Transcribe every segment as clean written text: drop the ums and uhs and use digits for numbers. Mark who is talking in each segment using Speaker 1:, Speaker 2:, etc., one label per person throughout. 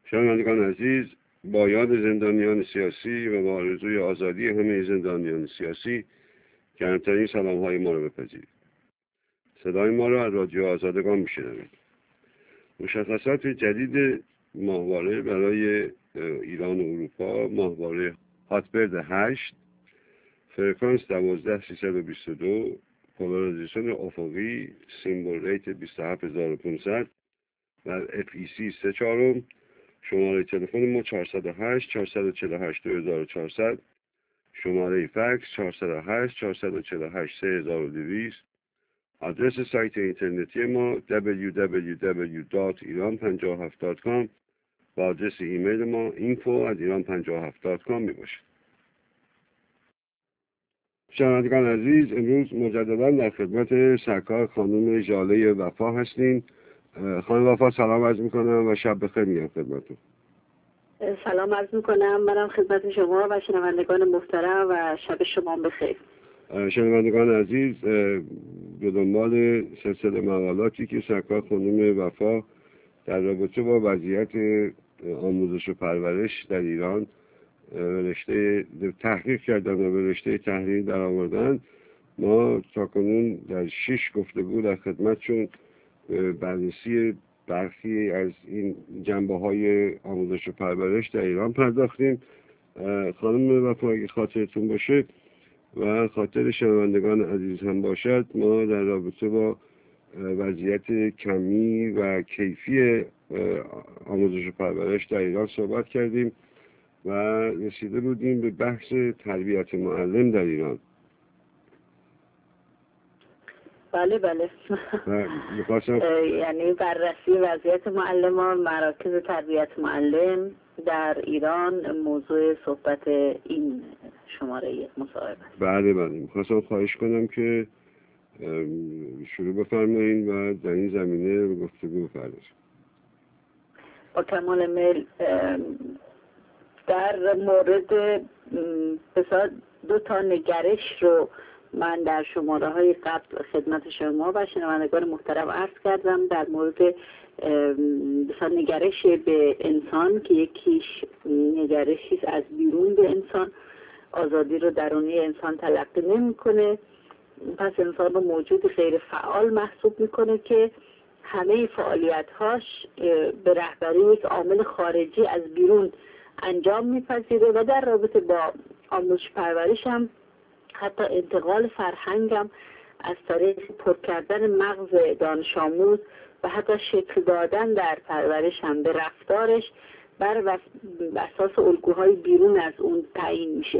Speaker 1: شنوندگان عزیز، با یاد زندانیان سیاسی و با آرزوی آزادی همه زندانیان سیاسی گرمترین سلام‌های ما را بپذیرید. صدای ما را از رادیو آزادگان میشنوید. مشخصات جدید ماهواره برای ایران و اروپا: ماهواره هاتبرد 8، فرکانس 12322، پولارایزیشن افقی، سیمبل ریت 27500 و FEC 3/4. شماره تلفن ما 408 448 2400، شماره فکس 408 448 3200. آدرس سایت اینترنتی ما www.iran57.com و آدرس ایمیل ما info@iran57.com می باشد. شنوندگان عزیز، امروز مجددا در خدمت سرکار خانم ژاله وفا هستیم. خانم وفا، سلام عرض میکنم و شب بخیر میگم خدمتتون.
Speaker 2: سلام عرض میکنم منم خدمت شما و شنوندگان محترم و شب شما بخیر.
Speaker 1: شنوندگان عزیز، به دنبال سلسله مقالاتی که سرکار خانم وفا در رابطه با وضعیت آموزش و پرورش در ایران رشته تحقیق کردن و به رشته تحریر در آوردن، ما تاکنون در 6 گفتگو در خدمتشون بررسی برخی از این جنبه‌های آموزش و پرورش در ایران پرداختیم. خانم وفا، اگه خاطرتون باشه و خاطر شنوندگان عزیز هم باشد، ما در رابطه با وضعیت کمی و کیفی آموزش و پرورش در ایران صحبت کردیم و رسیده بودیم به بحث تربیت معلم در ایران.
Speaker 2: بله یعنی بررسی وضعیت معلمان، مراکز تربیت معلم در ایران موضوع صحبت این شماره مصاحبه.
Speaker 1: بله میخواستم خواهش کنم که شروع بفرمایید و در این زمینه گفتگو بپردازید.
Speaker 2: با کمال میل. در مورد بسیار 2 تا نگرش رو من در شماره های قبل خدمت شما و شنوندگان محترم عرض کردم در مورد بسیار نگرش به انسان که یکیش نگرشی از بیرون به انسان، آزادی رو درونی انسان تلقی نمی‌کنه، پس انسان رو موجود غیر فعال محسوب میکنه که همه فعالیت‌هاش به رهبری یک عامل خارجی از بیرون انجام میپذیره و در رابطه با آموزش پرورش هم حتی انتقال فرهنگم از طریق پر کردن مغز دانش آموز و حتی شکل دادن در پرورش هم به رفتارش بر اساس الگوهای بیرون از اون تعیین میشه.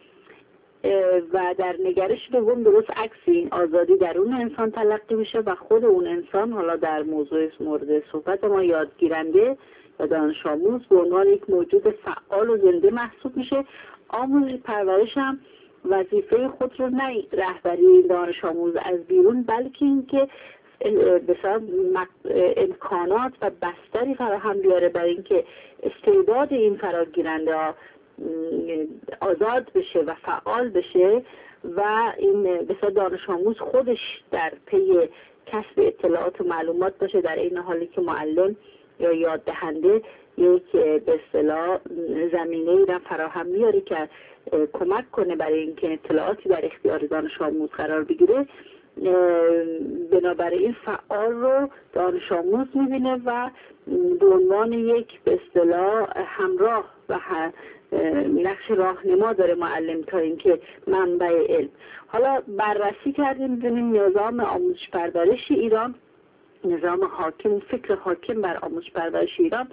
Speaker 2: و در نگرش دوم درست عکس این، آزادی درون انسان تلقی میشه و خود اون انسان، حالا در موضوع مورد صحبت ما یادگیرنده و دانش آموز، به عنوان یک موجود فعال و زنده محسوب میشه. آموزش پرورش هم وظیفه خود رو نه رهبری دانش آموز از بیرون، بلکه اینکه بسیار امکانات و بستری فراهم بیاره برای اینکه استعداد این فراگیرنده ها آزاد بشه و فعال بشه و این بسیار دانش آموز خودش در پی کسب اطلاعات و معلومات باشه، در این حالی که معلم یا یاد دهنده یک به اصطلاح زمینه‌ای را فراهم میاره که کمک کنه برای اینکه اطلاعاتی در اختیار دانش آموز قرار بگیره. بنابراین فعال رو دانش آموز میبینه و به عنوان یک به اصطلاح همراه و نقش راهنما داره معلم تا اینکه منبع علم. حالا بررسی کردیم ببینیم نظام آموزش پرورش ایران، نظام حاکم، فکر حاکم بر آموزش پرورش ایران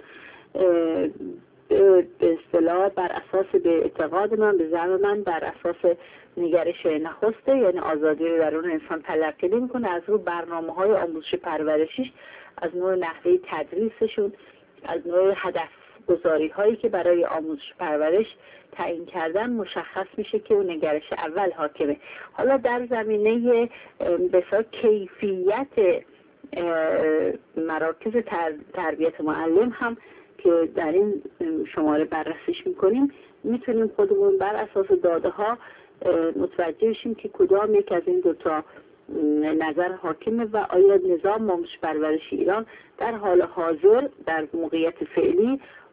Speaker 2: به اصطلاح بر اساس، به اعتقاد من، به زعم من، بر اساس نگرش نخسته، یعنی آزادی رو درون انسان تلقی نمی‌کنه، از رو برنامه‌های آموزش پرورشیش، از نوع نحوه تدریسشون، از نوع هدف گذاری هایی که برای آموزش پرورش تعیین کردن مشخص میشه که اون نگرش اول حاکمه. حالا در زمینه بسیار کیفیت مراکز تربیت معلم هم که در این شماره بررسیش میکنیم، میتونیم خودمون بر اساس داده ها متوجه بشیم که کدام یک از این 2 تا نظر حاکمه و آیا نظام آموزش پرورش ایران در حال حاضر در موقعیت فعلی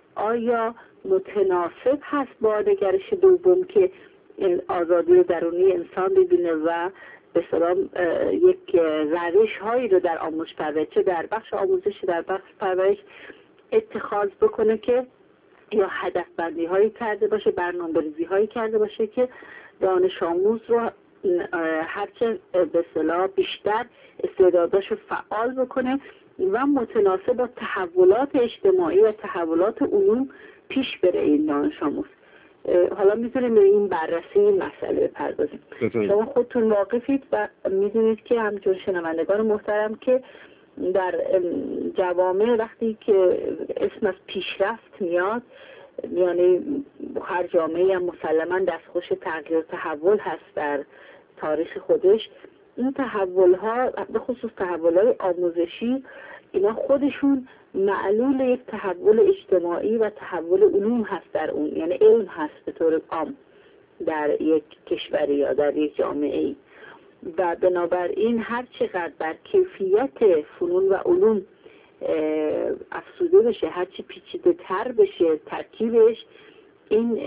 Speaker 2: آیا متناسب هست با نگرش دوم که آزادی درونی انسان ببینه و به اصطلاح یک روش هایی رو در آموزش پرورش، چه در بخش آموزش در بخش پرورش اتخاذ بکنه که یا هدف بندی هایی کرده باشه، برنامه‌ریزی هایی کرده باشه که دانش آموز رو هرچه به اصطلاح بیشتر استعداداشو فعال بکنه و متناسب با تحولات اجتماعی و تحولات علوم پیش بره این دانش آموز. حالا میتونیم به این بررسی این مسئله بپردازیم. شما خودتون واقفید و میدونید که همچون شنوندگان محترم که در جوامع وقتی که اسم از پیشرفت میاد، یعنی هر جامعه هم مسلما دستخوش تغییر و تحول هست در تاریخ خودش، این تحول ها به خصوص تحول های آموزشی اینا خودشون معلول یک تحول اجتماعی و تحول علوم هست در اون، یعنی علم هست به طور عام در یک کشوری یا در یک جامعه و بنابراین هر چقدر بر کیفیت فنون و علوم افزوده بشه، هرچی پیچیده تر بشه ترکیبش، این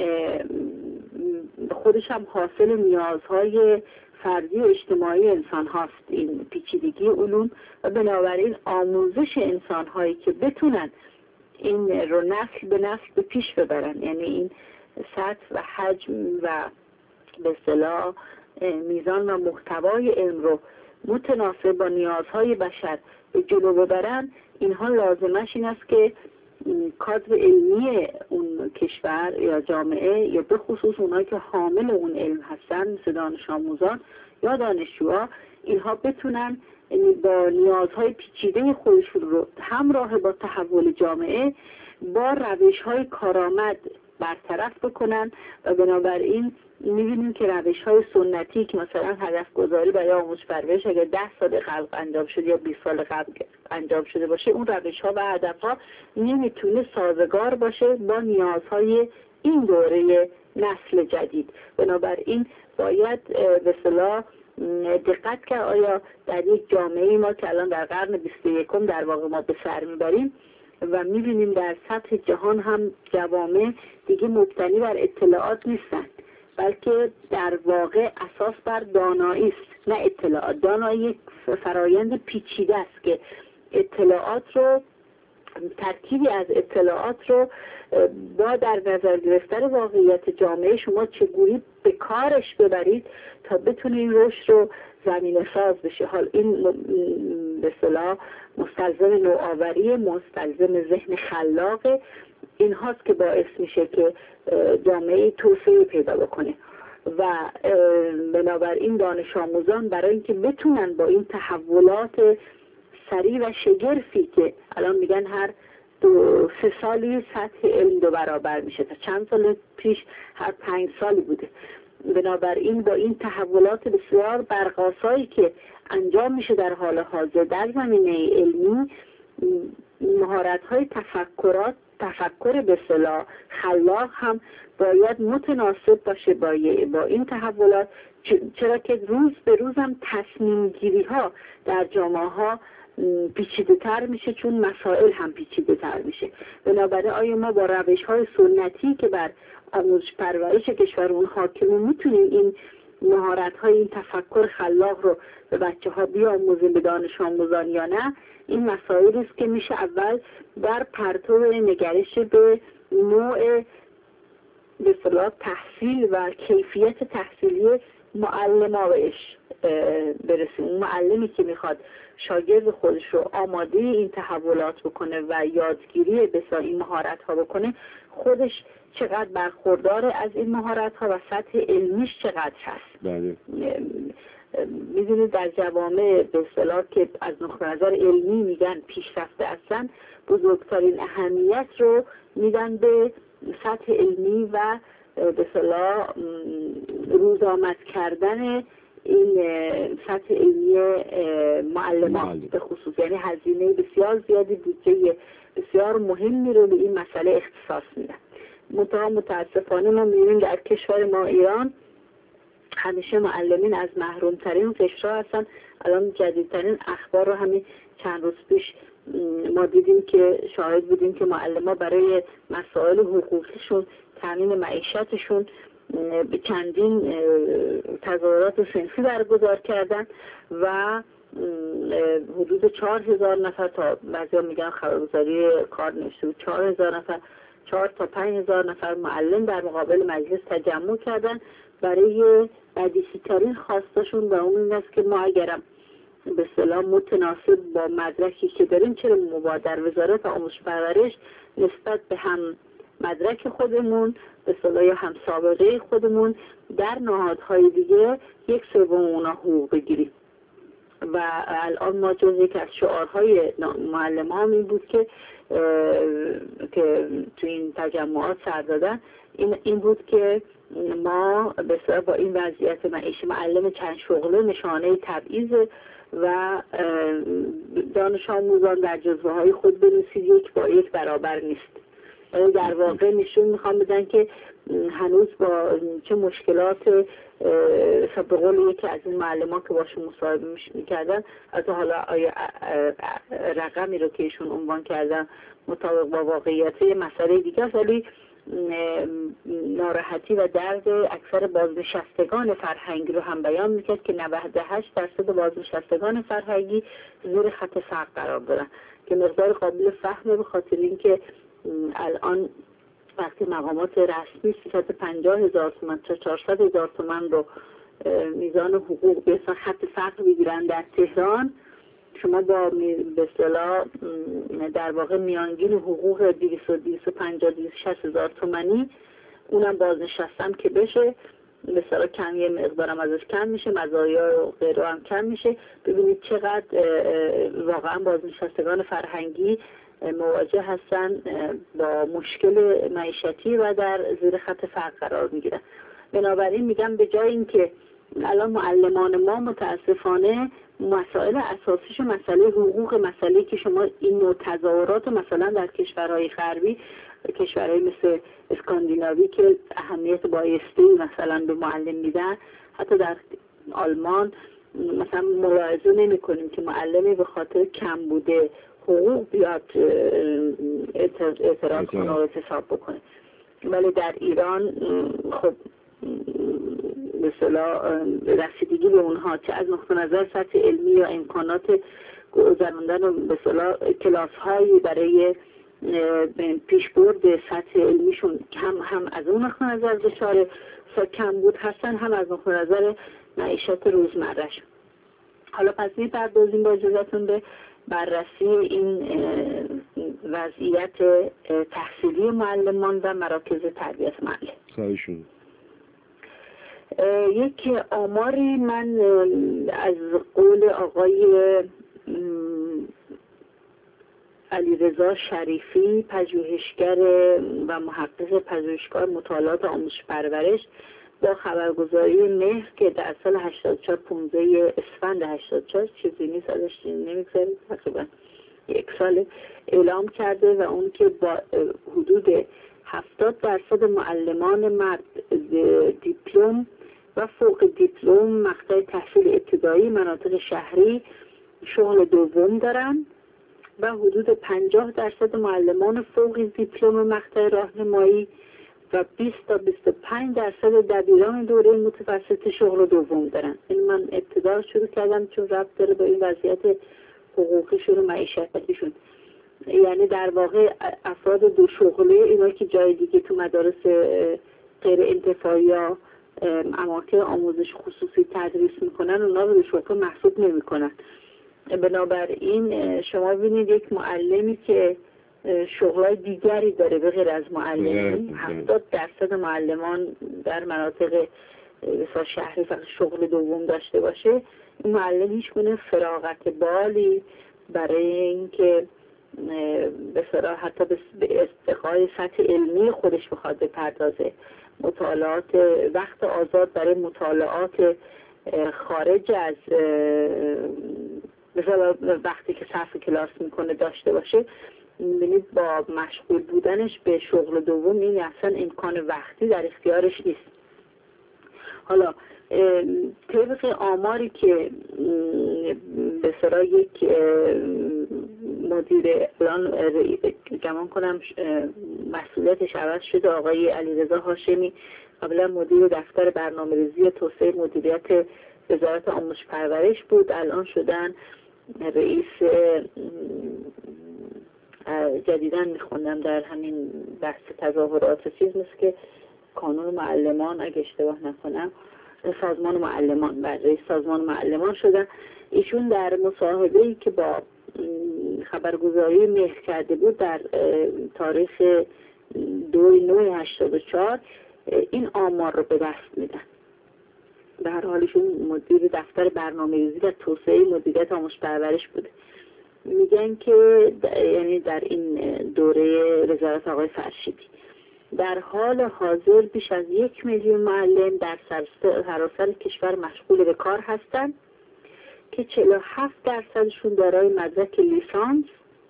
Speaker 2: خودش هم حاصل نیازهای فردی و اجتماعی انسان هاست، این پیچیدگی علوم، و بنابراین آموزش انسان هایی که بتونن این رو نسل به نسل به پیش ببرن، یعنی این سطح و حجم و به اصطلاح میزان و محتوای علم رو متناسب با نیازهای بشر به جلو ببرن، اینها لازمش این است که کادر علمی اون کشور یا جامعه یا به خصوص اونایی که حامل اون علم هستن مثل دانش آموزان یا دانشجوها، اینها بتونن با نیازهای پیچیده خودشون رو همراه با تحول جامعه با روش‌های کارآمد برطرف بکنن و بنابراین می‌بینیم که روش‌های سنتی که مثلا هدف گذاری برای آموزش پرورش اگر 10 سال قبل انجام شده یا 20 سال قبل انجام شده باشه، اون روش‌ها و هدف‌ها نمیتونه سازگار باشه با نیازهای این دوره نسل جدید. بنابراین باید به اصطلاح دقت کرد آیا در یک جامعه ما که الان در قرن 21 در واقع ما به سر میبریم و میبینیم در سطح جهان هم جوامع دیگه مبتنی بر اطلاعات نیستن، بلکه در واقع اساس بر دانایی است، نه اطلاعات. دانایی یک فرایند پیچیده است که اطلاعات رو، ترکیبی از اطلاعات رو با در نظر گرفتن واقعیت جامعه شما چگونه به کارش ببرید تا بتونه این رشد رو زمینه ساز بشه. حال این به اصطلاح مستلزم نوآوری، مستلزم ذهن خلاق، این هاست که باعث میشه که جامعه توسعه پیدا بکنه و بنابراین دانش آموزان برای اینکه بتونن با این تحولات سریع و شگرفی که الان میگن هر 2-3 سالی سطح علم 2 برابر میشه، تا چند سال پیش هر 5 سالی بوده، بنابراین با این تحولات بسیار برق‌آسایی که انجام میشه در حال حاضر در زمینه علمی، مهارت‌های تفکر به اصطلاح خلاق هم باید متناسب باشه با این تحولات، چرا که روز به روز هم تصمیم گیری ها در جامعه ها پیچیده تر میشه، چون مسائل هم پیچیده تر میشه. بنابراین آیا ما با روش های سنتی که بر آموزش پرورش کشورمون حاکمه میتونیم این مهارت های این تفکر خلاق رو به بچه ها بیاموزیم، به دانش آموزان یا نه؟ این مسائلی است که میشه اول در پرتو نگرش به نوع به اصطلاح تحصیل و کیفیت تحصیلی معلم بهش برسیم. اون معلمی که میخواد شاگرد خودش رو آماده این تحولات بکنه و یادگیری بسیار این مهارت ها بکنه، خودش چقدر برخوردار از این مهارت ها و سطح علمیش چقدر هست.
Speaker 1: بله.
Speaker 2: میدونید در جوامع به اصطلاح که از نقطه نظر علمی میگن پیشرفته هستن، بزرگترین اهمیت رو میدن به سطح علمی و به اصطلاح روزآمد کردن این سطح علمی معلمان به خصوص، یعنی هزینه بسیار زیادی، بودجه بسیار مهمی رو به این مسئله اختصاص میدن. متاسفانه ما می‌بینیم در کشور ما ایران همیشه معلمین از محرومترین قشرها هستن. الان جدیدترین اخبار رو همین چند روز پیش ما دیدیم که شاهد بودیم که معلم‌ها برای مسائل حقوقیشون، تامین معیشتشون به چندین تظاهرات صنفی برگزار کردن و حدود 4000 نفر تا بعضیا میگن خبرگزاری کار نوشته بود 4000 نفر 4 تا 5000 نفر معلم در مقابل مجلس تجمع کردن برای بدیهی ترین خواستشون و اون این است که ما اگرم به اصطلاح متناسب با مدرکی که داریم چرا ما در وزارت آموزش و پرورش نسبت به هم مدرک خودمون به اصطلاح یا هم سابقه خودمون در نهادهای دیگه 1/3 اونا حقوق بگیریم. و الان ما جز یک از شعارهای معلمان این بود که تو این تجمعات سر دادن این بود که ما به اصطلاح با این وضعیت معیشی معلم چند شغله نشانه تبعیض و دانش آموزان در جزوه های خود بنویسید 1 با 1 برابر نیست. در واقع نشون میخوام بدن که هنوز با چه مشکلات به قول یکی از این معلمان که باشون مصاحبه میکردن از حالا رقمی رو که ایشون عنوان کردن مطابق با واقعیت مسئله دیگه است، ولی ناراحتی و درد اکثر بازنشستگان فرهنگی رو هم بیان میکرد که 98% بازنشستگان فرهنگی زیر خط فقر قرار دارن که مقدار قابل فهمه به خاطر اینکه الان وقتی مقامات رسمی 350,000 تومان تا 400,000 تومان رو میزان حقوق به خط فقر بگیرن در تهران، شما با به اصطلاح در واقع میانگین حقوق 250,000-260,000 تومانی اونم بازنشستم که بشه به اصطلاح کم یه مقدارم ازش کم میشه، مزایا و غیره هم کم میشه. ببینید چقدر واقعا بازنشستگان فرهنگی مواجه هستن با مشکل معیشتی و در زیر خط فقر قرار میگیرن. بنابراین میگم به جای اینکه الان معلمان ما متاسفانه مسائل اساسیش مسئله حقوق، مسئله که شما این نوع تظاهرات مثلا در کشورهای غربی، کشورهای مثل اسکاندیناوی که اهمیت بایستی مثلا به معلم میدن، حتی در آلمان مثلا ملاحظه نمی کنیم که معلمی به خاطر کم بوده حقوق بیاد اعتراض کنه و اعتصاب بکنه. ولی در ایران خب به اصطلاح رسیدگی به اونها چه از نقطه نظر سطح علمی یا امکانات گذراندن و به اصطلاح کلاس هایی برای پیشبرد سطح علمیشون هم از اون نقطه نظر دچار کم بود هستن، هم از نقطه نظر معیشت روزمره‌شون. حالا پس می‌پردازیم با اجازهتون به بررسی این وضعیت تحصیلی معلمان و مراکز تربیت معلم.
Speaker 1: خواهشون.
Speaker 2: یک آماری من از قول آقای علیرضا شریفی، پژوهشگر و محقق پژوهشگاه مطالعات آموزش پرورش، با خبرگزاری مهر که در سال 84 15 اسفند 84 چیزی نیست ازش نمیگذاره تقریبا 1 سال اعلام کرده و اون که با حدود 70% معلمان مرد دیپلم و فوق دیپلم مقطع تحصیل ابتدایی مناطق شهری شغل دوم دارن و حدود 50% معلمان فوق دیپلم مقطع راهنمایی و 20 تا 25% دبیران دوره متوسط شغل دوم دارن. این من ابتدا شروع کردم چون ربط داره با این وضعیت حقوقیشون و معیشتیشون. یعنی در واقع افراد دو شغله، اینا که جای دیگه تو مدارس غیر انتفاعی یا اماکن آموزش خصوصی تدریس میکنن، اونا رو به شغل محسوب نمیکنن. بنابراین شما ببینید یک معلمی که شغلای دیگری داره به غیر از معلمی، 70% معلمان در مناطق شهری فقط شغل دوم داشته باشه، این معلم هیچ گونه فراغت بالی برای اینکه به صراحت حتی به ارتقای سطح علمی خودش بخواد بپردازه، مطالعات وقت آزاد برای مطالعات خارج از مثلا وقتی که صف کلاس میکنه داشته باشه، می‌بینید با مشغول بودنش به شغل دوم این اصلا امکان وقتی در اختیارش نیست. حالا طبق آماری که به صلاح یک مدیر الان گمان کنم مسئولیتش عوض شده، آقای علیرضا هاشمی، قبلا مدیر دفتر برنامه‌ریزی توسعه مدیریت وزارت آموزش پرورش بود، الان شدن رئیس. جدیداً میخوندم در همین بحث تظاهرات چیز مثل که کانون معلمان اگه اشتباه نکنم سازمان معلمان، رئیس سازمان معلمان شدن. ایشون در مصاحبه‌ای که با خبرگزاری مهر کرده بود در تاریخ 2/9/84 این آمار رو به دست میدن. به هر حالشون مدیر دفتر برنامه‌ریزی و توسعه مدیریت آموزش پرورش بوده. میگن که یعنی در این دوره وزارت آقای فرشیدی در حال حاضر بیش از 1 میلیون معلم در سراسر کشور مشغول به کار هستند که 47% دارای مدرک لیسانس،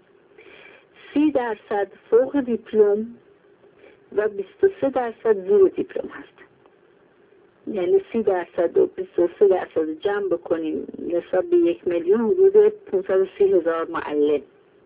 Speaker 2: 30% فوق دیپلم و 23% زیر دیپلم هستند. یعنی 30% و 23% جمع بکنیم نسبت به 1 میلیون حدود 530,000 معلم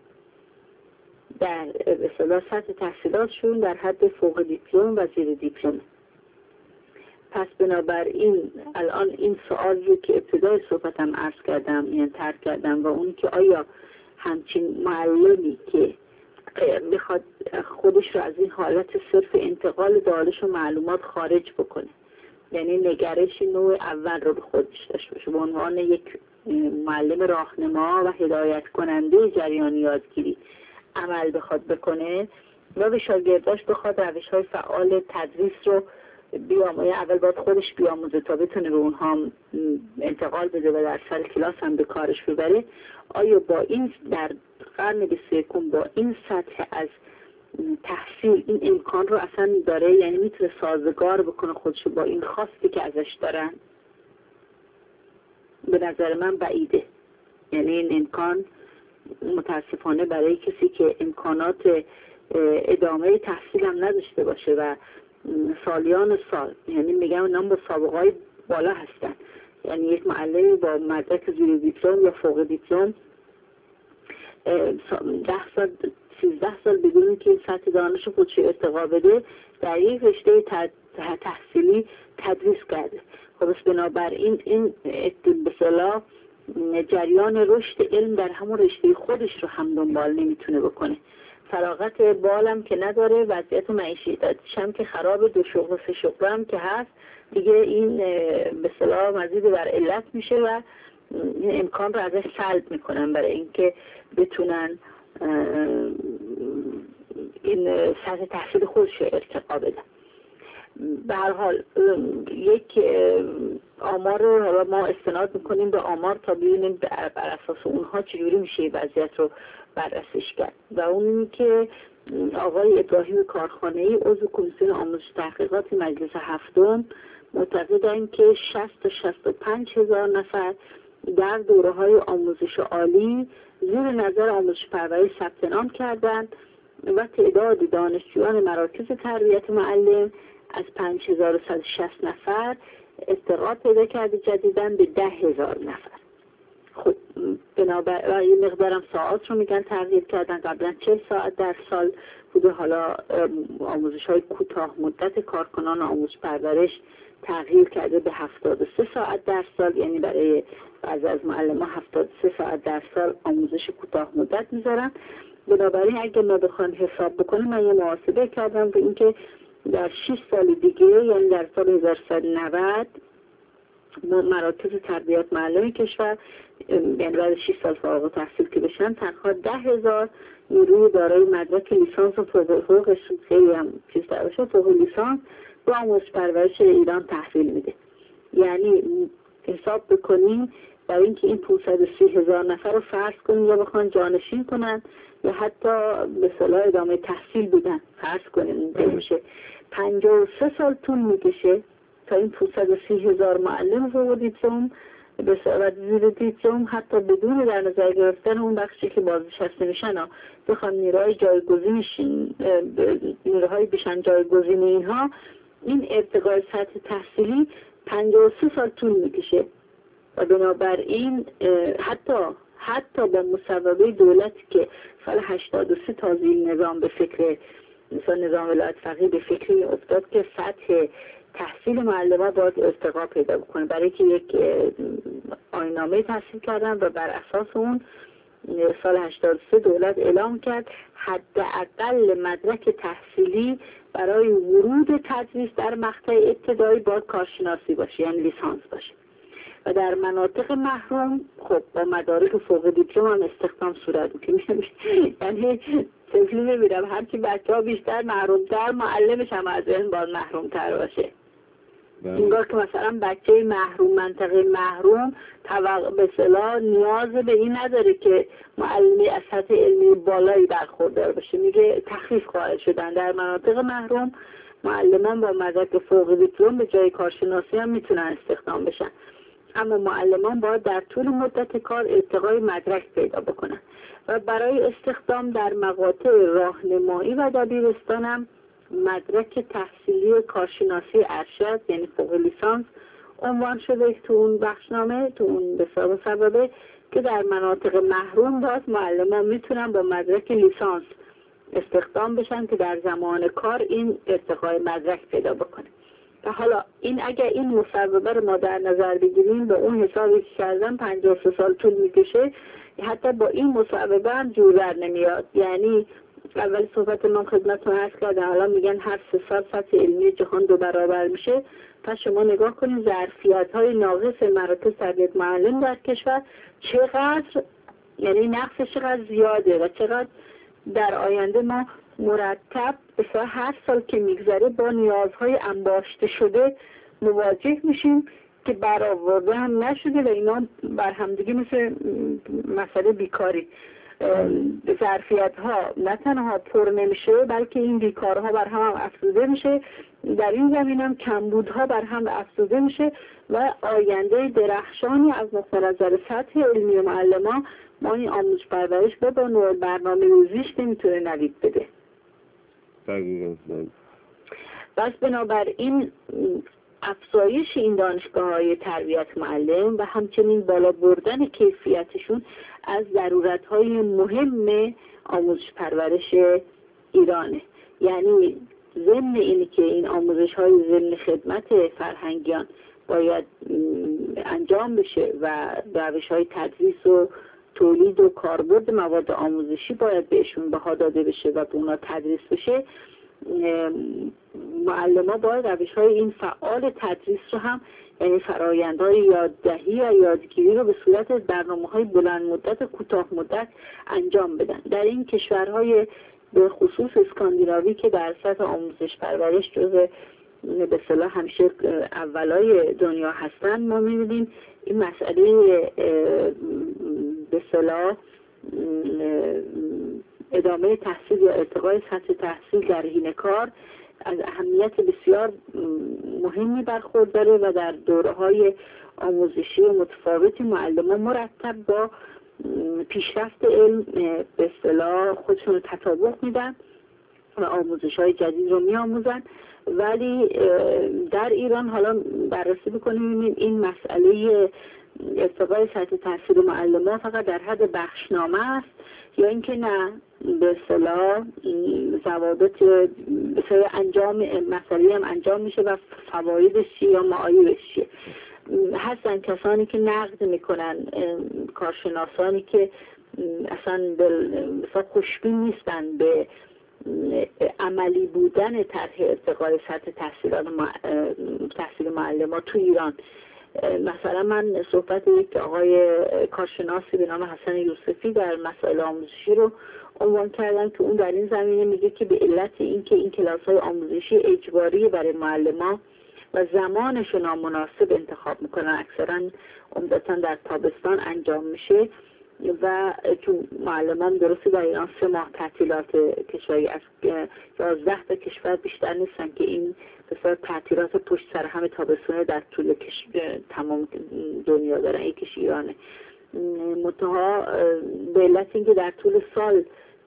Speaker 2: در اصطلاح سطح تحصیلاتشون در حد فوق دیپلم و زیر دیپلم. پس بنابراین الان این سوال رو که ابتدای صحبتم عرض کردم یعنی طرح کردم و اون که آیا همچین معلمی که میخواد خودش رو از این حالت صرف انتقال دانش و معلومات خارج بکنه، یعنی نگرش نوع اول رو به خودش داشته باشه به عنوان یک معلم راهنما و هدایت کننده جریان یادگیری عمل بخواد بکنه و به شاگرداش بخواد روش‌های فعال تدریس رو بیاموزه، اول باید خودش بیاموزه تا بتونه به اونها انتقال بده و در سر کلاس هم به کارش ببره. آیا با این در قرن 21 با این سطح از تحصیل این امکان رو اصلا داره؟ یعنی میتونه سازگار بکنه خودشو با این خواستی که ازش دارن؟ به نظر من بعیده. یعنی این امکان متاسفانه برای کسی که امکانات ادامه تحصیل هم نداشته باشه و سالیان سال، یعنی میگم اینا با سابقه‌های بالا هستن، یعنی یک معلمی با مدرک زیر دیپلم یا فوق دیپلم 10 سال 13 سال بدون که این سطح دانش خودش ارتقا بده در یک رشته تحصیلی تدریس کرده. خب بنابراین این به اصطلاح جریان رشد علم در همون رشته خودش رو هم دنبال نمیتونه بکنه، فراغت بالم که نداره، وضعیت معیشتش هم که خراب، 2 شغل 3 شغل هم که هست دیگه، این به اصطلاح مزید بر علت میشه و این امکان رو ازش سلب میکنن برای اینکه بتونن این سطح تحصیل خودش رو ارتقا بدن. به هر حال یک آمار رو حالا ما استناد میکنیم به آمار تا ببینیم بر اساس اونها چجوری میشه وضعیت رو بررسیش کرد و اون که آقای ابراهیم کارخانه‌ای عضو کمیسیون آموزش تحقیقات مجلس هفتم معتقدن که 60 تا 65 هزار نفر در دوره‌های آموزش عالی زیر نظر آموزش پرورش ثبت نام کردند و تعداد دانشجویان مراکز تربیت معلم از 5160 نفر ارتقا پیدا کرده جدیداً به 10,000 نفر. خب بنابراین این مقدارم ساعات رو میگن تغییر کردن. قبلا 40 ساعت در سال بوده، حالا آموزش‌های کوتاه مدت کارکنان آموزش پرورش تغییر کرده به 73 ساعت در سال، یعنی برای بعضی از معلمان 73 ساعت در سال آموزش کوتاه مدت میذارن. بنابراین اگه ما بخوایم حساب بکنیم، من یه محاسبه کردم به اینکه در 6 سال دیگه یعنی در سال 1190 مراکز تربیت معلم کشور یعنی بعد 6 سال فارغ التحصیل که بشن تنها 10,000 نیروی دارای مدرک لیسانس و فوقش خیلی هم چیز باشه فوق لیسانس با آموزش پرورش ایران تحویل میده. یعنی حساب بکنیم برای اینکه این 530,000 نفر رو فرض کنیم یا بخوان جانشین کنن یا حتی به صلاح ادامه تحصیل بدن، فرض کنیم میشه 53 سال طول میکشه تا این 530,000 معلم فوق دیپلم به صورت زیر دیپلم حتی بدون در نظر گرفتن اون بخشی که بازنشسته میشن بخوان نیروهای جایگزینشین نیروهای بشن جایگزین اینها، این ارتقای سطح تحصیلی 53 سال طول میکشه و بنابراین حتی با مصوبه دولتی که سال 83 تازه نظام به فکر مثلا نظام ولایت فقیه به فکر افتاد که سطح تحصیل معلمان باید ارتقا پیدا بکنه، برای که یک آیین‌نامه تحصیل کردن و بر اساس اون سال 83 دولت اعلام کرد حداقل مدرک تحصیلی برای ورود تدریس در مقطع ابتدایی باید کارشناسی باشه، یعنی لیسانس باشه. و در مناطق محروم خب با مدارک فوق دیپلم هم استخدام صورت میکنه. یعنی طفلی میبینم هر کی بچه‌ها بیشتر محروم‌تر، معلمش هم از این باید محروم‌تر باشه. انگار که مثلا بچه محروم منطقه محروم به اصطلاح نیاز به این نداره که معلمی از سطح علمی بالایی برخوردار باشه. میگه تخفیف قائل شدن در مناطق محروم معلمان با مدرک فوق دیپلم به جای کارشناسی هم میتونن استخدام بشن، اما معلمان باید در طول مدت کار ارتقای مدرک پیدا بکنن و برای استخدام در مقاطع راهنمایی و دبیرستان هم مدرک تحصیلی کارشناسی ارشد یعنی فوق لیسانس عنوان شده تو اون بخشنامه، تو اون به سببه که در مناطق محروم باز معلمان میتونن با مدرک لیسانس استخدام بشن که در زمان کار این ارتقای مدرک پیدا بکنه. و حالا اگر این مصوبه رو ما در نظر بگیریم به اون حسابی که کردم 53 سال طول میکشه، حتی با این مصوبه هم جور در نمیاد. یعنی اول صحبت من خدمتتون عرض کردم، حالا میگن هر 3 سال سطح علمی جهان 2 برابر میشه. پس شما نگاه کنید ظرفیت‌های ناقص مراکز تربیت معلم در کشور چقدر، یعنی نقصش چقدر زیاده و چقدر در آینده ما مرتب بسیار هر سال که میگذره با نیازهای انباشته شده مواجه میشیم که برآورده هم نشده و اینا بر همدیگه مثل مسئله بیکاری ظرفیت ها نه تنها پر نمیشه بلکه این بیکارها بر هم افزوده میشه. در این زمین هم کمبودها بر هم افزوده میشه و آینده درخشانی از نظر سطح علمی معلمان ما این آموزش پرورش با نوع برنامه ریزیش نمیتونه نوید بده. بس بنابراین افزایش این دانشگاه‌های تربیت معلم و همچنین بالا بردن کیفیتشون از ضرورت‌های مهم آموزش پرورش ایرانه. یعنی ضمن اینی که این آموزش‌های ضمن خدمت فرهنگیان باید انجام بشه و روش‌های تدریس و تولید و کاربرد مواد آموزشی باید بهشون بها داده بشه و به اونا تدریس بشه، معلم‌ها باید روش‌های این فعال تدریس رو هم، یعنی فرآیندهای یاددهی و یادگیری رو به صورت برنامه‌های بلند مدت و کوتاه مدت انجام بدن. در این کشورهای به خصوص اسکاندیناوی که در سطح آموزش پرورش جزء به اصطلاح همیشه اولای دنیا هستن، ما می‌بینیم این مسئله به اصطلاح ادامه تحصیل یا ارتقای سطح تحصیل در حین کار از اهمیت بسیار مهمی برخورداره و در دوره‌های آموزشی متفاوتی معلمان مرتب با پیشرفت علم به اصطلاح خودشون رو تطابق میدن و آموزش‌های جدید رو می‌آموزن. ولی در ایران حالا بررسی بکنیم این مسئله ارتقای سطح تحصیل معلمان فقط در حد بخشنامه است یا اینکه نه به اصطلاح ضوابط انجام مسئله هم انجام میشه و فوایدش چیه یا معایبش چیه. هستن کسانی که نقد میکنن، کارشناسانی که اصلا خوشبین نیستن به عملی بودن طرح ارتقای سطح تحصیل معلمان تو ایران. مثلا من صحبت یک آقای کارشناسی به نام حسن یوسفی در مسائل آموزشی رو عنوان کردن که اون در این زمینه میگه که به علت اینکه این کلاس‌های آموزشی اجباری برای معلمان و زمانشون نامناسب انتخاب میکنن، اکثرا عمدتاً در تابستان انجام میشه و چون معلمان درسته در ایران 3 ماه تعطیلات کشوری از 11 تا کشور بیشتر نیستن که این بسیار تعطیلات پشت سر هم تابستونه در طول تمام دنیا دارن، یکیش ایرانه. منتها به علت اینکه در طول سال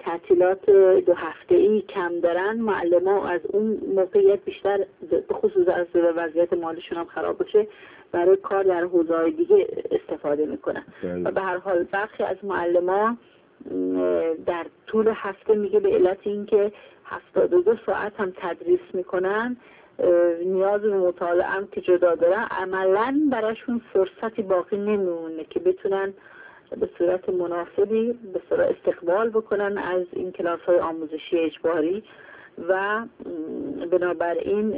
Speaker 2: تعطیلات 2 هفته‌ای کم دارن، معلم‌ها از اون موقعیت بیشتر به خصوص از وضعیت مالیشون هم خراب باشه برای کار در حوزه‌های دیگه استفاده میکنن. و به هر حال برخی از معلم‌ها در طول هفته میگه به علت اینکه 72 ساعت هم تدریس میکنن، نیاز به مطالعه هم که جدا دارن، عملاً براشون فرصتی باقی نمیمونه که بتونن به صورت مناسبی به صورت استقبال بکنن از این کلاس‌های آموزشی اجباری و بنابراین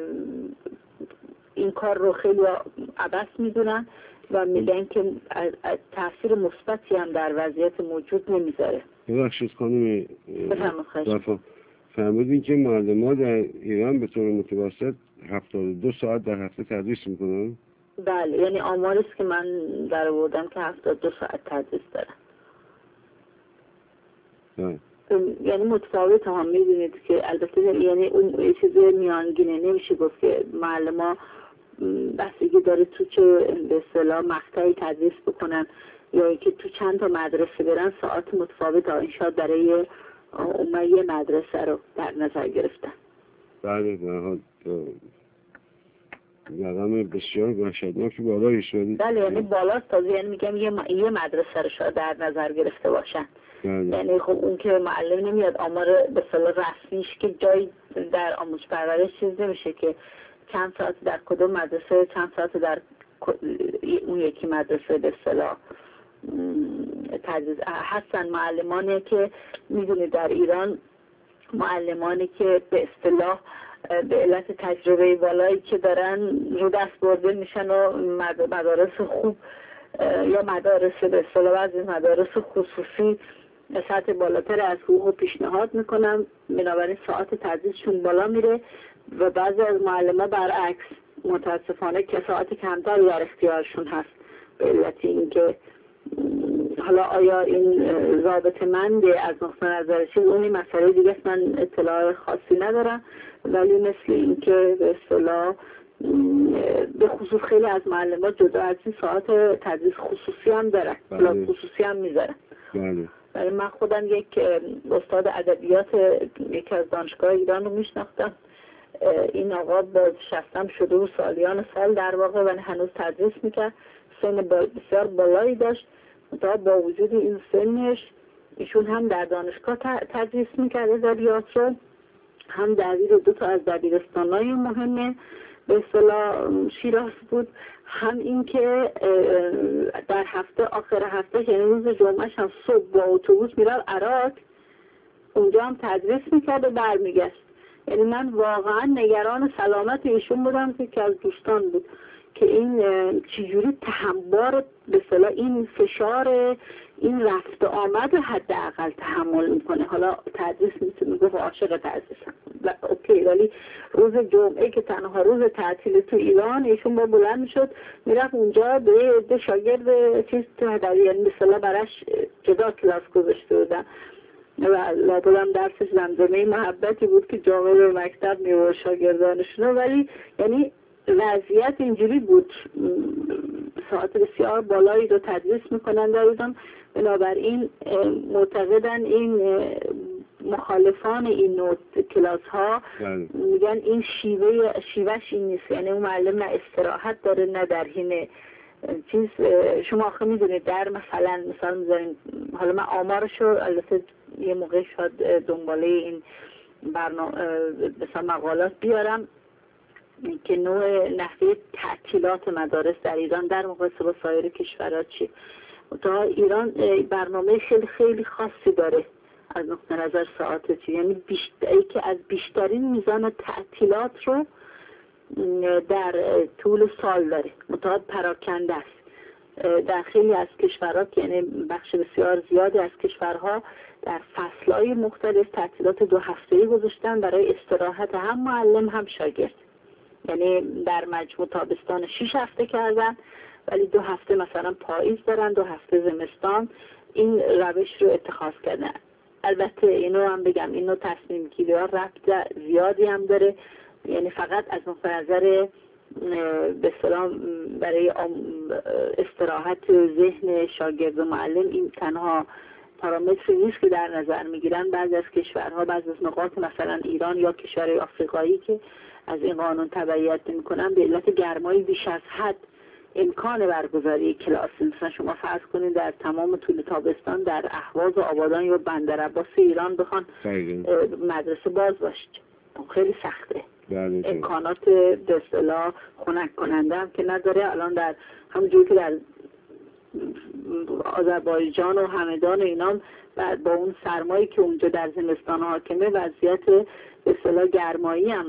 Speaker 2: این کار رو خیلی عبث میدونن و میگن که تاثیر مثبتی هم در وضعیت موجود نمیذاره.
Speaker 1: ببخشید خانم وفا، فرمودین که معلم‌ها در ایران به طور متوسط 72 ساعت در هفته تدریس میکنن؟
Speaker 2: بله، یعنی آماری است که من در آوردم که 72 ساعت تدریس دارن. یعنی متفاوت هم میدونید که البته یعنی اون چیز میانگینه نمیشه گفت که معلم‌ها بستگی داره تو چه به اصطلاح مقطعی تدریس بکنن یا اینکه تو چند تا مدرسه برن، ساعت متفاوت ها انشاء برای یه مدرسه رو در نظر گرفتن.
Speaker 1: بله، در حال رقم بسیار وحشتناکی بالایی شد.
Speaker 2: بله، یعنی بالاست، تازه یعنی میگم یه مدرسه رو شاید در نظر گرفته باشن. یعنی خب اون که معلم نمیاد آمار به اصطلاح رسمیش که جایی در آموزش پرورش چیز نمیشه که چند ساعت در کدوم مدرسه، چند ساعت در اون یکی مدرسه به اصطلاح تدریس هستن. معلمانی که میدونید در ایران معلمانی که به اصطلاح به علت تجربه بالایی که دارن رو دست برده میشن و مدارس خوب یا مدارس به اصطلاح بعضی مدارس خصوصی سطح بالاتر از حقوق پیشنهاد میکنن، بنابراین ساعت تدریسشون بالا میره و بعضی از معلم‌ها برعکس متاسفانه که ساعت کمتری در اختیارشون هست به علت اینکه حالا آیا این ضابطه‌منده از نقطه نظر چیز اونی مسئله دیگه است، من اطلاع خاصی ندارم، ولی مثل اینکه به اصطلاح به خصوص خیلی از معلم‌ها جدا از این ساعت تدریس خصوصی هم دارن، خصوصی هم میذارن. ولی من خودم یک استاد ادبیات یکی از دانشگاه ایران رو میشناختم، این آقا بازنشسته شده و سالیان سال در واقع و هنوز تدریس میکرد، سن بسیار بالایی داشت، با وجود این سنش ایشون هم در دانشگاه تدریس میکرد ادبیات رو، هم دبیر 2 تا از دبیرستان‌های مهمه به اصطلاح شیراز بود، هم این که در هفته آخر هفته یعنی روز جمعهش هم صبح با اتوبوس میرفت عراق، اونجا هم تدریس میکرد و برمیگشت. یعنی من واقعا نگران سلامت ایشون بودم که از دوستان بود که این چجوری تحمل به اصطلاح این فشار این رفت آمد حداقل تحمل میکنه. حالا تدریس میتونه گفت عاشق تدریسم اوکی، ولی روز جمعه که تنها روز تعطیل تو ایران ایشون با بلند میشد میرفت اونجا به شاگرد چیز در یعنی مثلا براش جدا کلاس گذاشته بودن و لابدم درسش زمزمه محبتی بود که جامعه به مکتب میبرد شاگردانشون، ولی یعنی وضعیت اینجوری بود، ساعت بسیار بالایی رو تدریس میکنن در ایران. بنابراین معتقدن این مخالفان این نوع کلاس ها میگن این شیوهش این نیست، یعنی اون معلم نه استراحت داره نه در حین چیز. شما آخه میدونید در مثلا میذاریم، حالا من آمارشو البته یه موقع شاید دنباله این برنامه مثلا مقالات بیارم که نوع نحوه تعطیلات مدارس در ایران در مقایسه با سایر کشورها چی. تا ایران برنامه خیلی خیلی خاصی داره از نقطه نظر ساعت چی، یعنی که از بیشترین میزان تعطیلات رو در طول سال داره، متعدد پراکنده است. در خیلی از کشورها که یعنی بخش بسیار زیادی از کشورها در فصلهای مختلف تعطیلات 2 هفته‌ای گذاشتن برای استراحت هم معلم هم شاگرد، یعنی در مجموع تابستان 6 هفته کردن ولی 2 هفته مثلا پاییز دارن، 2 هفته زمستان. این روش رو اتخاذ کردن. البته اینو هم بگم اینو تصمیم گیری ها ربط زیادی هم داره، یعنی فقط از نظر به اصطلاح برای استراحت ذهن شاگرد و معلم این تنها پارامتری نیست که در نظر میگیرن بعضی از کشورها، بعضی از نقاط مثلا ایران یا کشورهای آفریقایی که از این قانون تبعیت نمی‌کنن به علت گرمای بیش از حد امکان برگزاری کلاس، مثلا شما فرض کنید در تمام طول تابستان در اهواز و آبادان یا بندرعباس ایران بخوان مدرسه باز باشه، خیلی سخته. امکانات به اصطلاح خنک کننده هم که نداره. الان در همونجوری که در آذربایجان و همدان و اینا با اون سرمایی که اونجا در زمستان حاکمه، وضعیت به اصطلاح گرمایی هم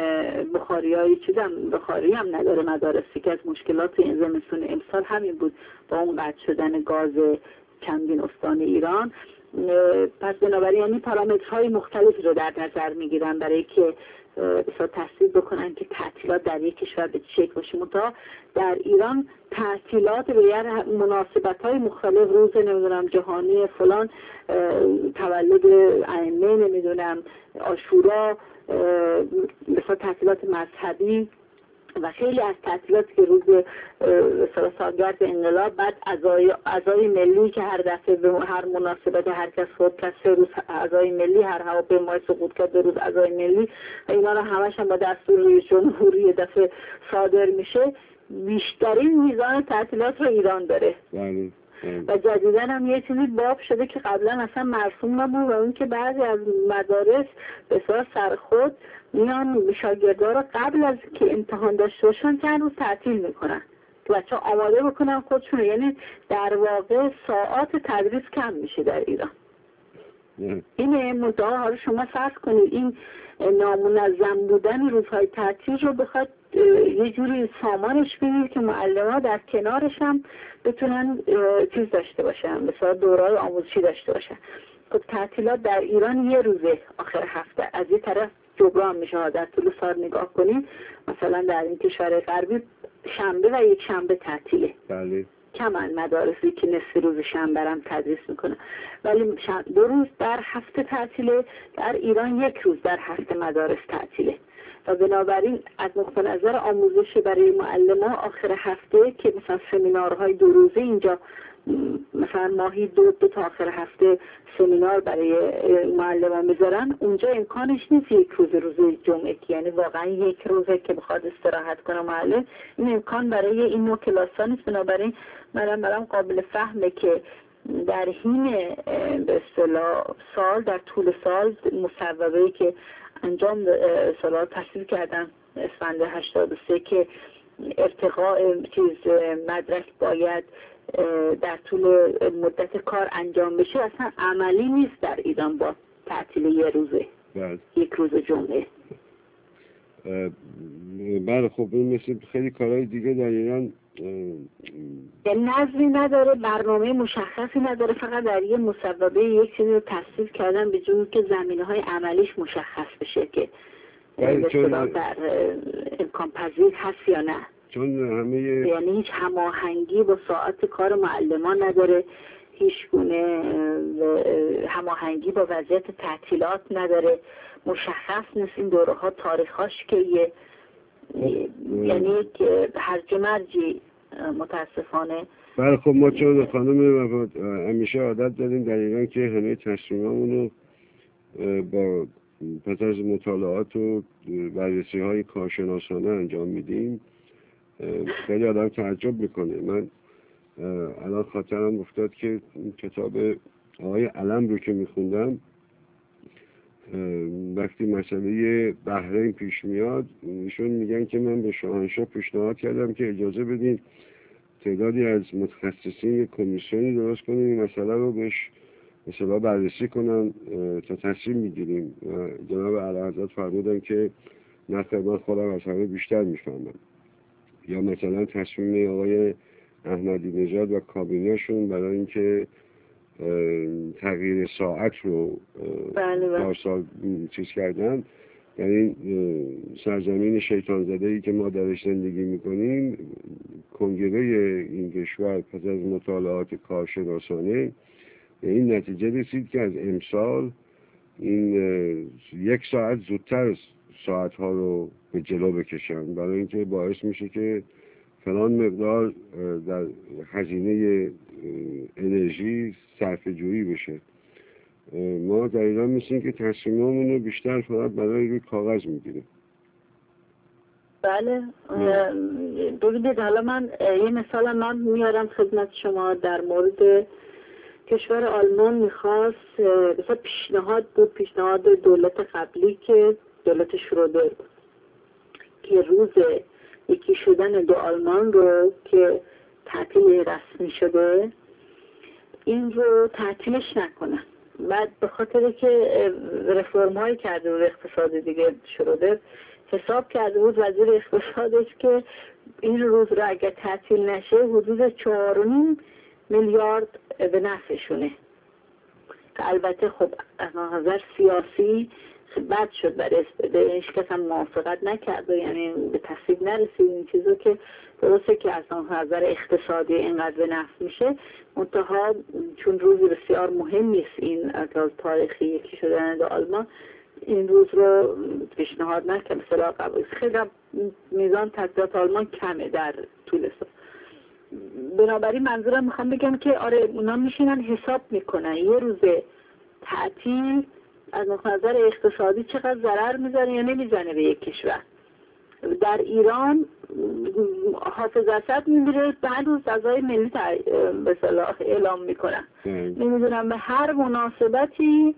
Speaker 2: بخاری هم نداره مدارسی، که از مشکلات این زمستون امسال همین بود با اون قطع شدن گاز چندین استان ایران. پس بنابراین یعنی پارامترهای مختلفی رو در نظر میگیرن برای که بسیار تصدیق بکنن که تعطیلات در یک کشور به چه شکل باشه. منتها در ایران تعطیلات به مناسبت‌های مختلف، روز نمیدونم جهانی فلان، تولد ائمه، نمیدونم عاشورا، مثلا تعطیلات مذهبی و خیلی از تعطیلاتی که روز سالگرد انقلاب، بعد عزای ملی که هر دفعه به هر مناسبت هر کس فوت کرد 3 روز عزای ملی، هر هواپیمای سقوط کرد 2 روز عزای ملی، و اینا رو همش هم با دستور رئیس جمهوری یه دفعه صادر میشه. بیشترین میزان تعطیلات رو ایران داره. و جدیداً هم یه چیزی باب شده که قبلا اصلا مرسوم نبود، و اون که بعضی از مدارس به صورت سرخود میان شاگردا رو قبل از که امتحان داشته باشن چند روز تعطیل میکنن که بچه آماده بکنن خودشون. یعنی در واقع ساعات تدریس کم میشه در ایران. این مدعا حالا شما فرض کنید این نامنظم بودن روزهای تعطیل رو بخواد یه جوری سامانش بگیر که معلم‌ها در کنارش هم بتونن چیز داشته باشن، مثلا دوره‌های آموزشی داشته باشن. خب تعطیلات در ایران یه روزه آخر هفته، از یه طرف جبران میشه. در طول سال نگاه کنید مثلا در این کشور غربی شنبه و یک شنبه تعطیله. بله. کمن مدارسی که نصف روز شنبه هم تدریس میکنه، ولی 2 روز در هفته تعطیله. در ایران 1 روز در هفته مدارس تعطیله. و بنابراین از نقطه نظر آموزش برای معلمان آخر هفته که مثلا سمینارهای 2 روزه اینجا مثلا ماهی 2 تا آخر هفته سمینار برای معلمان میذارن، اونجا امکانش نیست 1 روز جمعه، یعنی واقعا 1 روزه که بخواد استراحت کنه معلم، این امکان برای این نوع کلاس‌ها نیست. بنابراین برام قابل فهمه که در حین به اصطلاح سال، در طول سال مصوبه‌ای که انجام سال تحصیل کردن اسفند 83 که ارتقاء مدرک باید در طول مدت کار انجام بشه، اصلا عملی نیست در ایران با تعطیل 1 روزه. 1 روز جمعه.
Speaker 1: بله. خب این مثل خیلی کارهای دیگه در ایران
Speaker 2: نظمی نداره، برنامه مشخصی نداره، فقط در یه مصوبه یک چیزی رو تصویب کردن به جوری که زمینه‌های عملیش مشخص بشه که در امکان پذیر هست یا نه.
Speaker 1: چون
Speaker 2: یعنی هیچ هماهنگی با ساعت کار معلمان نداره، هیچ گونه هماهنگی با وضعیت تعطیلات نداره، مشخص نیست این دوره‌ها تاریخاش که یعنی یک هرج مرجی متاسفانه.
Speaker 1: بله. خب ما چون خانم همیشه عادت داریم در ایران که همه تصمیمامونو با پس از مطالعات و بررسی‌های کارشناسانه انجام میدیم. خیلی آدم تعجب میکنه. من الان خاطرم افتاد که کتاب آقای علم رو که میخوندم، وقتی مسئله بحرین پیش میاد ایشون میگن که من به شاهنشاه پیشنهاد کردم که اجازه بدین تعدادی از متخصصین کمیسیونی درست کنیم این مسئله رو بهش مثلا بررسی کنن تا تصمیم میگیریم. جناب اعلیحضرت فرمودن که نه خیر، من خودم از همه بیشتر میفهمم. یا مثلا تصمیم آقای احمدی نژاد و کابینه‌شون برای اینکه تغییر ساعت رو پارسال چیز کردن، در این سرزمین شیطان زده‌ای که ما درش زندگی میکنیم، کنگره این کشور پس از مطالعات کارشناسانه به این نتیجه رسید که از امسال این 1 ساعت زودتر ساعتها رو به جلو بکشن، برای اینکه باعث میشه که فلان مقدار در هزینه انرژی صرفه‌جویی بشه. ما در ایران میشیم که تصمیممون رو بیشتر فقط برای روی کاغذ میگیریم.
Speaker 2: بله. ببینید حالا من یه مثال من میارم خدمت شما در مورد کشور آلمان. میخواست مثلا پیشنهاد دولت قبلی که دولت شرودر بود که روز یکی شدن دو آلمان رو که تعطیل رسمی شده این رو تعطیلش نکنن. بعد به خاطر که رفرم هایی کرده بود اقتصاد دیگه شرودر حساب کرده بود وزیر اقتصادش که این روز رو اگر تعطیل نشه حدود 4.5 میلیارد به نفعشونه که البته خب از نظر سیاسی بد شد برای استفاده هیچ کس هم موافقت نکرده، یعنی به تصویب نرسید این چیزو که درسته که از نظر اقتصادی اینقدر به نفع میشه منتها چون روزی بسیار مهم نیست این از تاریخی یکی شدن دو آلمان این روز رو پیشنهاد نکرد. مثلا قبول خیلی میزان تعطیلات آلمان کمه در طول سال. بنابراین منظورم میخوام بگم که آره اونا میشینن حساب میکنن یه روز تعطیل از نظر اقتصادی چقدر ضرر میزنه یا نمیزنه به یک کشور. در ایران حافظ اسد میمیره بعد روز غذای ملی به صلاح اعلام میکنن. نمیدونم به هر مناسبتی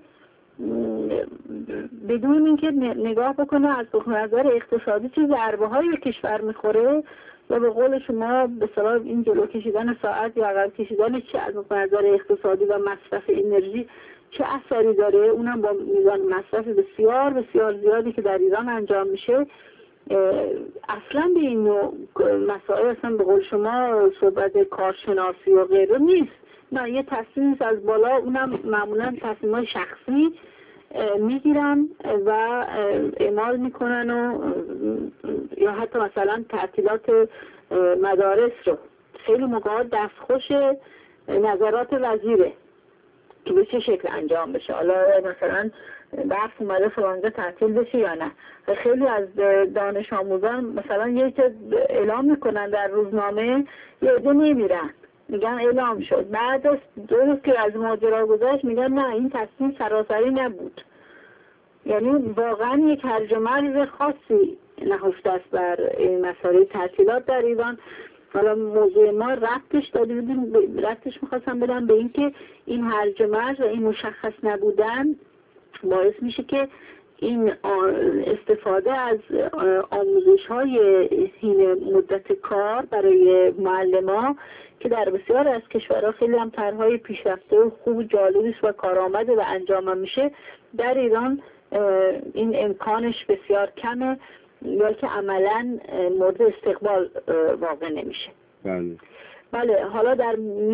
Speaker 2: بدون اینکه نگاه بکنه از نظر اقتصادی چه ضربه های کشور میخوره یا به قول شما به صلاح این جلو کشیدن ساعت یا عقب کشیدن چه از نظر اقتصادی و مصرف انرژی چه اثری داره. اونم با میزان مصرف بسیار بسیار زیادی که در ایران انجام میشه اصلا به این نوع مسائل اصلا به قول شما صحبت کارشناسی و غیره نیست. نه یه تصمیم از بالا اونم معمولا تصمیم‌های شخصی میگیرن و اعمال میکنن و یا حتی مثلا تعطیلات مدارس رو خیلی موقع دستخوش نظرات وزیره که به چه شکل انجام بشه. حالا مثلا درس اومده فلانجا تعطیل بشه یا نه. خیلی از دانش آموزان مثلا یه چیز اعلام میکنن در روزنامه یه عده نمیرن میگن اعلام شد بعد از 2 روز که از ماجرا گذشت میگن نه این تصمیم سراسری نبود. یعنی واقعا یک هرج و مرج خاصی نهفته است بر این مسائل تعطیلات در ایران. حالا موضوع ما ربطش میخواستم بدم به این که این هرج و مرج و این مشخص نبودن باعث میشه که این استفاده از آموزش های حین مدت کار برای معلمان که در بسیار از کشورها خیلی هم طرحهای پیشرفته و خوب و جالبی و کارآمده و انجام میشه در ایران این امکانش بسیار کمه یا که عملا مورد استقبال واقع نمیشه. بله حالا در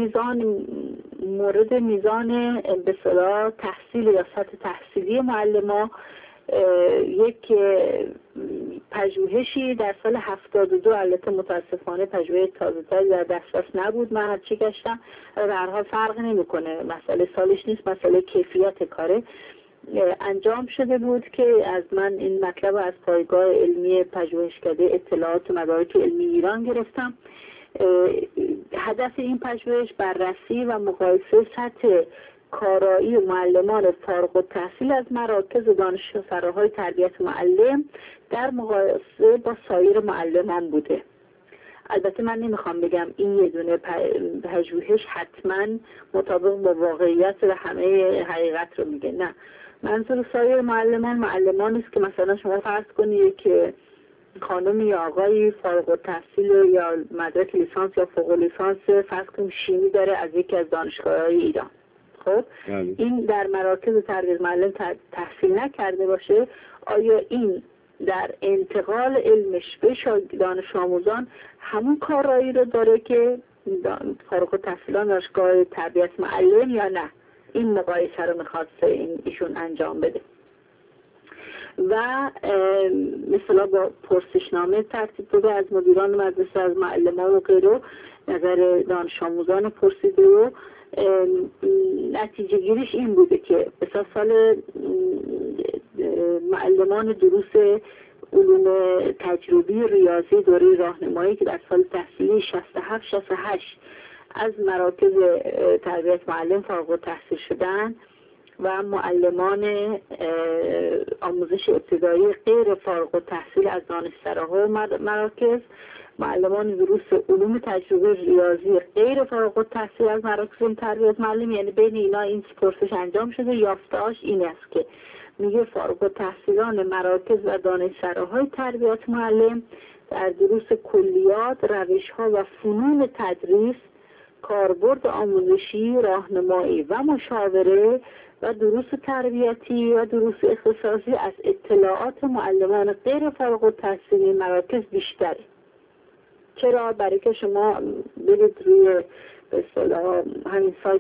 Speaker 2: مورد میزان به اصطلاح تحصیل یا سطح تحصیلی معلمان یک پژوهشی در سال 72 البته متاسفانه پژوهش تازه‌تری در دسترس نبود من هرچی گشتم در هر حال فرق نمیکنه مسئله سالش نیست مسئله کیفیت کاره انجام شده بود که از من این مطلب از پایگاه علمی پژوهشکده اطلاعات و مدارک علمی ایران گرفتم. هدف این پژوهش بررسی و مقایسه سطح کارایی معلمان فارغ التحصیل از مراکز دانشگاه‌های تربیت معلم در مقایسه با سایر معلمان بوده. البته من نمیخوام بگم این یه دونه پژوهش حتما مطابق با واقعیت و همه حقیقت رو میگه، نه. منظور سایر معلمان است که مثلا شما فرض کنید که خانم یا آقایی فارغ التحصیل یا مدرک لیسانس یا فوق لیسانس فرض کنید شیمی داره از یکی از دانشگاه‌های ایران. خب این در مراکز تربیت معلم تحصیل نکرده باشه، آیا این در انتقال علمش به دانش آموزان همون کارایی رو داره که فارغ التحصیلان دانشگاه تربیت معلم یا نه؟ این مقایسه رو میخواسته ایشون انجام بده و مثلا با پرسشنامه ترتیب داده از مدیران مدرسه، از معلمان و غیره، نظر دانش آموزان پرسیده و نتیجه گیریش این بوده که مثلا سال معلمان دروس علوم تجربی ریاضی دوره راهنمایی که در سال تحصیلی 67-68 از مراکز تربیت معلم فارغ التحصیل شدن و معلمان آموزش ابتدایی غیر فارغ التحصیل از دانشسراها و مراکز، معلمان دروس علوم تجربه ریاضی غیر فارغ التحصیل از مراکز تربیت معلم. یعنی بین اینا این پرسش انجام شده. یافته‌اش این است که میگه فارغ التحصیلان مراکز و دانشسراهای تربیت معلم در دروس کلیات، روش‌ها و فنون تدریس، کاربرد آموزشی، راهنمایی و مشاوره و دروس تربیتی و دروس اختصاصی از اطلاعات معلمان غیر فارغ التحصیلی مراکز بیشتره. چرا؟ برای که شما برید روی به اصطلاح همین سایت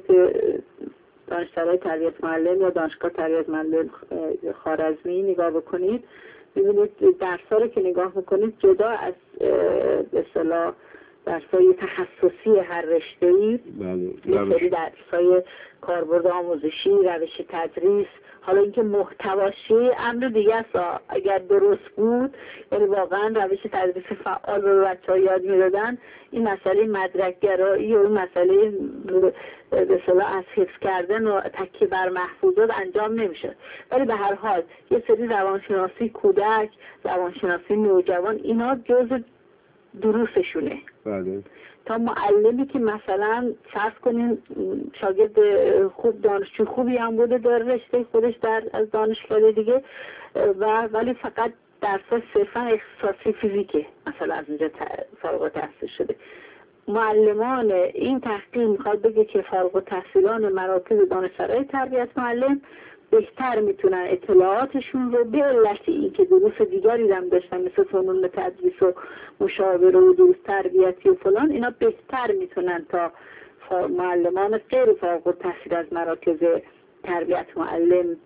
Speaker 2: دانشسرای تربیت معلم یا دانشگاه تربیت معلم خوارزمی نگاه بکنید، ببینید درس‌ها رو که نگاه بکنید جدا از به اصطلاح درس‌های تخصصی هر رشته‌ای، یه سری درس‌های کاربرد آموزشی، روش تدریس، حالا اینکه محتواشی امر دیگه است. اگر درست بود، یعنی واقعا روش تدریس فعال رو بچه‌ها یاد می‌دادن، این مسئله مدرک‌گرایی و این مسئله به اصطلاح از حفظ کردن و تکیه بر محفوظات انجام نمی‌شد. ولی به هر حال یه سری روانشناسی کودک، روانشناسی نوجوان، اینا جزء دروسشونه.
Speaker 1: بله. تا
Speaker 2: معلمی که مثلا فرض کنین شاگرد خوب، دانشجو خوبی هم بوده در رشته خودش از دانشگاه دیگه، ولی فقط درس صرفا اختصاصی فیزیکه مثلا از اونجا فارغ التحصیل شده. معلمان این تحقیق میخواد بگه که فارغ التحصیلان مراکز دانشسرای تربیت معلم بهتر میتونن اطلاعاتشون رو به علت این که دروس دیگری هم داشتن مثل فنون تدریس و مشاوره و دروس تربیتی و فلان، اینا بهتر میتونن تا معلمان غیر فارغ التحصیل از مراکز تربیت معلم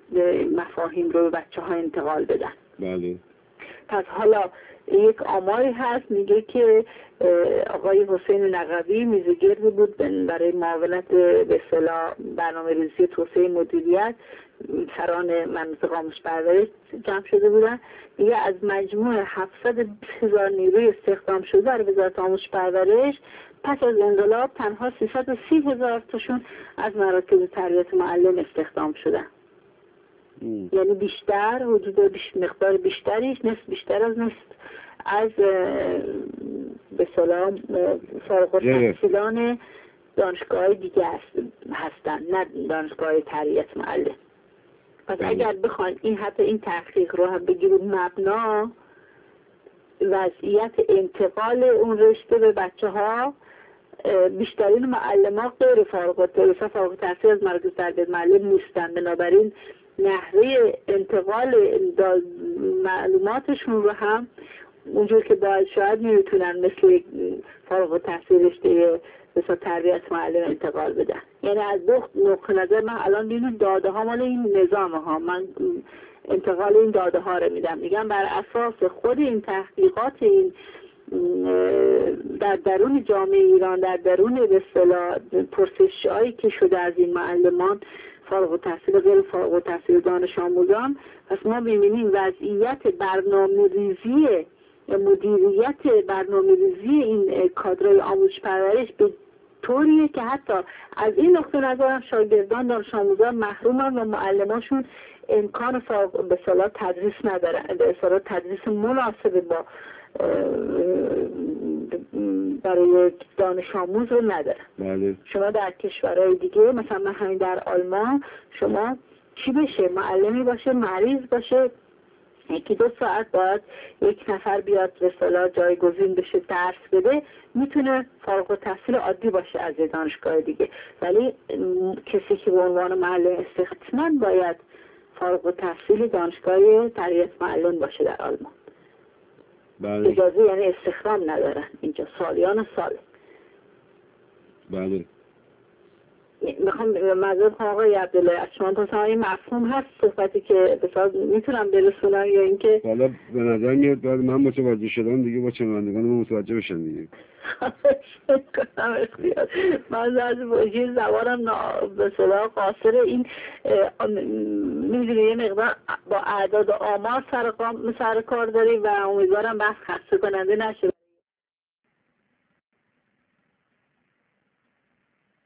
Speaker 2: مفاهیم رو به بچه‌ها انتقال بدن.
Speaker 1: بله.
Speaker 2: پس حالا یک آماری هست میگه که آقای حسین نقوی میزگردی بود برای معاونت به اصطلاح برنامه‌ریزی توسعه مدیریت، سران مناطق آموزش پرورش جمع شده بودن. میگه از مجموع 720,000 نیروی استخدام شده در وزارت آموزش پرورش پس از انقلاب تنها 330,000 تاشون از مراکز تربیت معلم استخدام شدن. یعنی بیشتر، حدود مقدار بیشتریش، نصف بیشتر از نصف از به اصطلاح فارغ التحصیلان دانشگاه دیگه هستن، نه دانشگاه تربیت معلم. پس اگر بخواین این حتی این تحقیق رو هم بگیرید مبنا، وضعیت انتقال اون رشته به بچه‌ها، بیشترین معلمان غیر فارغ التحصیل از مراکز تربیت معلم نیستن، بنابراین نحوه انتقال معلوماتشون رو هم اونجور که باید شاید نمیتونن مثل فارغ التحصیل رشته مثلا تربیت معلم انتقال بدن. یعنی از دو نقطه نظر من الان ببینید داده ها مال این نظام ها، من انتقال این داده ها رو میگم بر اساس خود این تحقیقات، این در درون جامعه ایران، در درون به اصطلاح پرسش‌هایی که شده از این معلمان فارغ التحصیل و غیر فارغ التحصیل دانش آموزان، پس ما می‌بینیم وضعیت برنامه‌ریزی یا مدیریت برنامه‌ریزی این کادرهای آموزش پرورش به طوریه که حتی از این نقطه نظر هم شاگردان دانش آموزان محرومن و معلماشون امکان به اصطلاح تدریس ندارن، به اصطلاح تدریس مناسب با برای دانش آموز رو ندارن.
Speaker 1: بله.
Speaker 2: شما در کشورهای دیگه مثلا من همین در آلمان، شما چی بشه؟ معلمی باشه مریض باشه، 1-2 ساعت باید یک نفر بیاد به اصطلاح جایگزین بشه درس بده، میتونه فارغ التحصیل عادی باشه از دانشگاه دیگه، ولی کسی که به عنوان معلم استخدام باید فارغ التحصیل دانشگاه تربیت معلم باشه در آلمان.
Speaker 1: بله.
Speaker 2: اجازه یعنی استخدام ندارن اینجا سالیان سال.
Speaker 1: بله.
Speaker 2: میخوام معذرت خواهم آقای عبدالله، از شما تا این مفهوم هست صحبتی که بسیار میتونم برسونم یا اینکه
Speaker 1: حالا به نظر میاد بعد من متوجه شدم دیگه با شنوندگان من متوجه بشن دیگه.
Speaker 2: من از وجه زبانم به اصطلاح قاصر این میدونی یه مقدار با اعداد و آمار سر کار داری و امیدوارم بحث خسته کننده نشه.